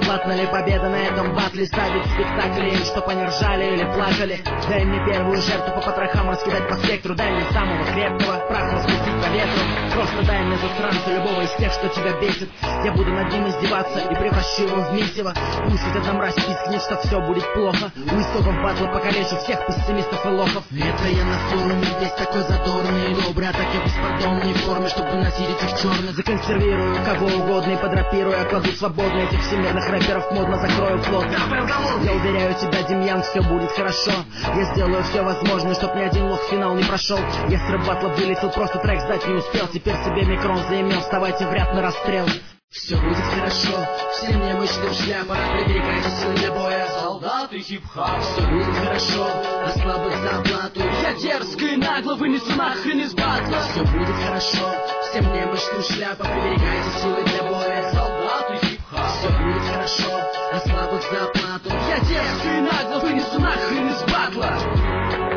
бесплатно ли победа на этом батле? Ставить спектакли им, чтоб они ржали или плакали. Дай мне первую жертву по потрохам раскидать по спектру. Дай мне самого крепкого, прах распустить по ветру. Просто дай мне засранца, любого из тех, что тебя бесит. Я буду над ним издеваться и превращу его в месиво. Пусть эта мразь пискнет, что все будет плохо. У истоков батла покалечу всех пессимистов и лохов. Это я на форуме, весь такой задорный и добрый, а так я в беспардонной форме, чтобы носить этих черных. Законсервирую кого угодно и подрапирую. Я кладу свободно этих всемирных рэперов, модно закрою плотно. Я уверяю тебя, Демьян, все будет хорошо. Я сделаю все возможное, чтоб ни один лох финал не прошел. Я с рэп батла вылетел, просто трек сдать не успел. Теперь себе микрон заимел, вставайте в ряд на расстрел. Все будет хорошо, все немощным шляпа. Приберегайте силы для боя, солдаты хип-хап. Все будет хорошо, а слабых зарплату. Я дерзко и нагло вынесу нахрен из батла. Все будет хорошо, всем немощным шляпа. Приберегайте силы для боя, солдаты хип-хап. Все будет хорошо, а слабых зарплату. Я дерзко и нагло вынесу нахрен из батла.